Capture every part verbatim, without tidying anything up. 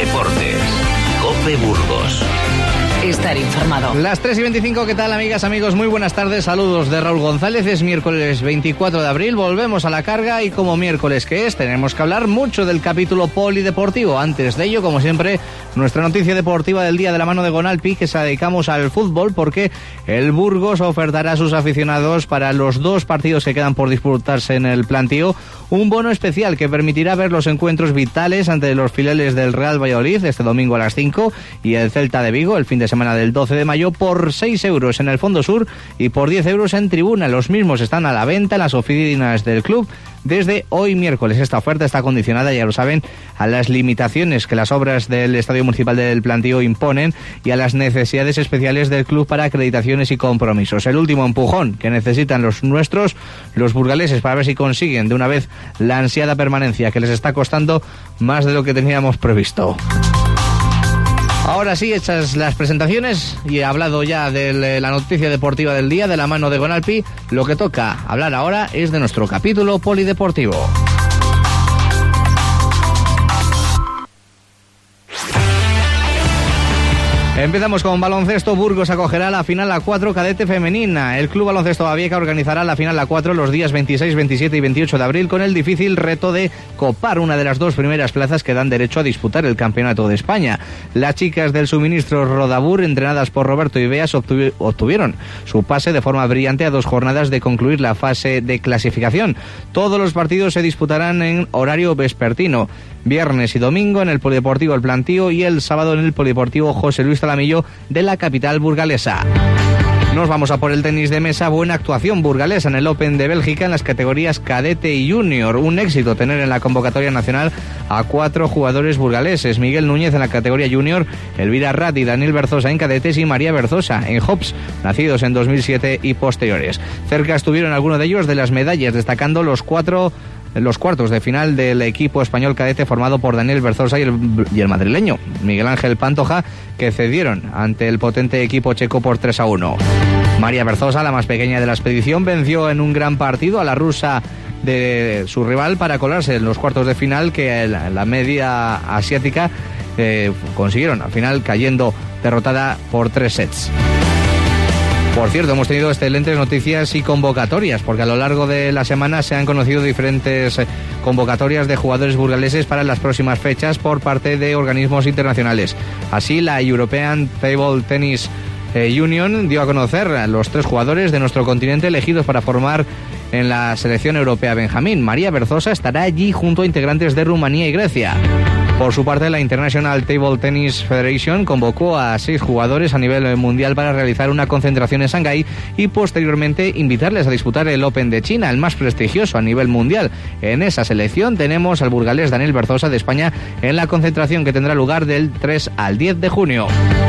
Deportes. COPE Burgos. Estar informado. Las tres y veinticinco, ¿qué tal, amigas, amigos? Muy buenas tardes, saludos de Raúl González. Es miércoles veinticuatro de abril, volvemos a la carga y como miércoles que es, tenemos que hablar mucho del capítulo polideportivo. Antes de ello, como siempre, nuestra noticia deportiva del día de la mano de Gonalpi, que se dedicamos al fútbol, porque el Burgos ofertará a sus aficionados para los dos partidos que quedan por disputarse en el plantío un bono especial que permitirá ver los encuentros vitales ante los filiales del Real Valladolid este domingo a las cinco y el Celta de Vigo el fin de semana del doce de mayo por seis euros en el Fondo Sur y por diez euros en tribuna. Los mismos están a la venta en las oficinas del club desde hoy miércoles. Esta oferta está condicionada, ya lo saben, a las limitaciones que las obras del Estadio Municipal del Plantío imponen y a las necesidades especiales del club para acreditaciones y compromisos. El último empujón que necesitan los nuestros, los burgaleses, para ver si consiguen de una vez la ansiada permanencia que les está costando más de lo que teníamos previsto. Ahora sí, hechas las presentaciones y he hablado ya de la noticia deportiva del día de la mano de Gonalpi, lo que toca hablar ahora es de nuestro capítulo polideportivo. Empezamos con baloncesto. Burgos acogerá la final A cuatro cadete femenina. El Club Baloncesto Babieca organizará la final A cuatro los días veintiséis, veintisiete y veintiocho de abril con el difícil reto de copar una de las dos primeras plazas que dan derecho a disputar el Campeonato de España. Las chicas del suministro Rodabur, entrenadas por Roberto Ibeas, obtuvi- obtuvieron su pase de forma brillante a dos jornadas de concluir la fase de clasificación. Todos los partidos se disputarán en horario vespertino, viernes y domingo en el Polideportivo El Plantío y el sábado en el Polideportivo José Luis Talamillo de la capital burgalesa. Nos vamos a por el tenis de mesa. Buena actuación burgalesa en el Open de Bélgica en las categorías cadete y junior. Un éxito tener en la convocatoria nacional a cuatro jugadores burgaleses: Miguel Núñez en la categoría junior, Elvira Rat y Daniel Berzosa en cadetes y María Berzosa en hops, nacidos en dos mil siete y posteriores. Cerca estuvieron algunos de ellos de las medallas, destacando los cuatro los cuartos de final del equipo español cadete formado por Daniel Berzosa y el, y el madrileño Miguel Ángel Pantoja, que cedieron ante el potente equipo checo por tres a uno. María Berzosa, la más pequeña de la expedición, venció en un gran partido a la rusa de su rival para colarse en los cuartos de final que la, la media asiática eh, consiguieron, al final cayendo derrotada por tres sets. Por cierto, hemos tenido excelentes noticias y convocatorias, porque a lo largo de la semana se han conocido diferentes convocatorias de jugadores burgaleses para las próximas fechas por parte de organismos internacionales. Así, la European Table Tennis Union dio a conocer a los tres jugadores de nuestro continente elegidos para formar en la selección europea Benjamín. María Berzosa estará allí junto a integrantes de Rumanía y Grecia. Por su parte, la International Table Tennis Federation convocó a seis jugadores a nivel mundial para realizar una concentración en Shanghái y posteriormente invitarles a disputar el Open de China, el más prestigioso a nivel mundial. En esa selección tenemos al burgalés Daniel Berzosa de España en la concentración que tendrá lugar del tres al diez de junio.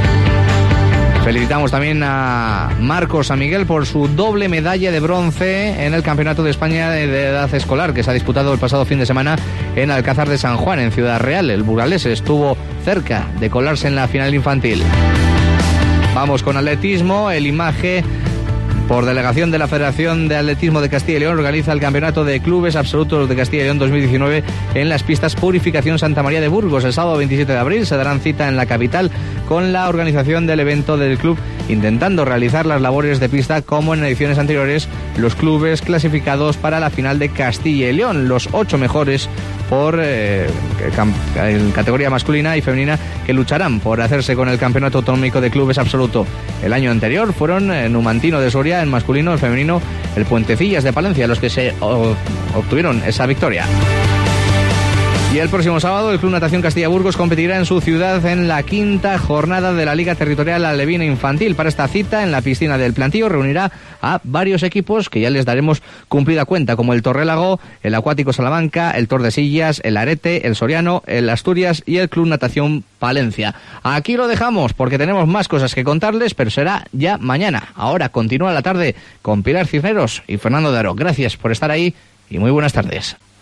Felicitamos también a Marcos San Miguel por su doble medalla de bronce en el Campeonato de España de Edad Escolar que se ha disputado el pasado fin de semana en Alcázar de San Juan, en Ciudad Real. El burgalés estuvo cerca de colarse en la final infantil. Vamos con atletismo. El Imaje, por delegación de la Federación de Atletismo de Castilla y León, organiza el Campeonato de Clubes Absolutos de Castilla y León dos mil diecinueve en las pistas Purificación Santa María de Burgos. El sábado veintisiete de abril se darán cita en la capital con la organización del evento del club, intentando realizar las labores de pista como en ediciones anteriores los clubes clasificados para la final de Castilla y León. Los ocho mejores por eh, en categoría masculina y femenina que lucharán por hacerse con el Campeonato Autonómico de Clubes Absoluto. El año anterior fueron eh, Numantino de Soria en masculino, el femenino el Puentecillas de Palencia los que se o, obtuvieron esa victoria. Y el próximo sábado el Club Natación Castilla Burgos competirá en su ciudad en la quinta jornada de la Liga Territorial Alevina Infantil. Para esta cita en la piscina del Plantío reunirá a varios equipos que ya les daremos cumplida cuenta, como el Torrélago, el Acuático Salamanca, el Tordesillas, el Arete, el Soriano, el Asturias y el Club Natación Palencia. Aquí lo dejamos porque tenemos más cosas que contarles, pero será ya mañana. Ahora continúa la tarde con Pilar Cisneros y Fernando de Aro. Gracias por estar ahí y muy buenas tardes.